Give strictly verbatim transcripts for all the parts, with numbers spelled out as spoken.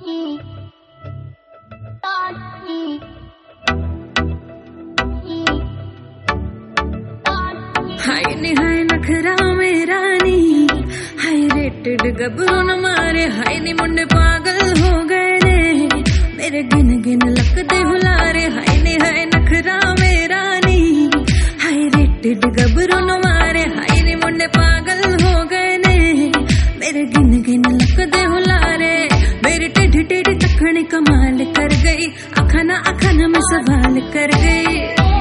हाय नी हाय नखरा मेरा नी, हाय रेटेड गबरू न मारे, हाय नी मुंडे पागल हो गए ने मेरे गिन गिन लकदे हुलारे। हाय नी हाय नखरा मेरा नी, हाय रेटेड गबरू न मारे, हाय नी मुंडे पागल हो गए ने मेरे गिन गिन लकदे हुलारे। मेरी टेढ़ी टेढ़ी तखनी कमाल कर गई, अखाना अखाना में सवाल कर गई।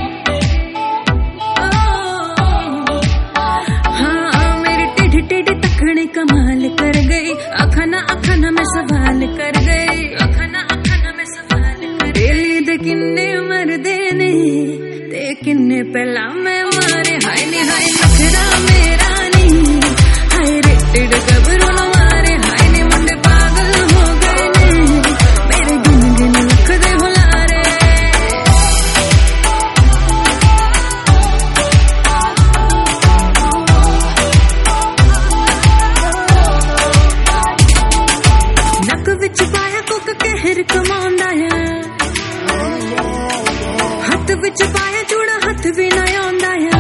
कमाल कर गई, अखाना अखाना में सवाल कर गई, अखाना अखाना में सवाल कर गई। दे किन्ने मरदे ने ते किन्ने पहला मैं मारे। हाय नी हाय नखरा मेरा नी, हाय रेटेड गबरू न मारे, हाय नी मुंडे पागल हो गए ने मेरे गिन गिन लकदे हुलारे। विच पाया कुक कहर कमांदा है, हथ विच पाया चूड़ा हथ भी ना आंदा है।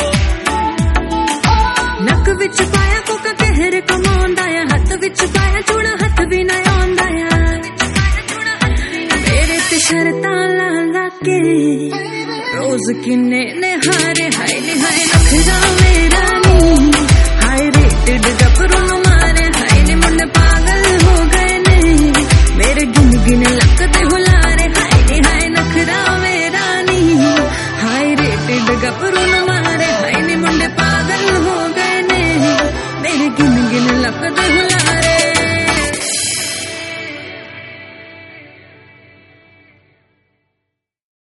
नक विच पाया कुक कहर कमांदा है, हथ विच पाया चूड़ा हथ भी ना आंदा है। मेरे ते शरतां ला ला के रोज किन्ने ने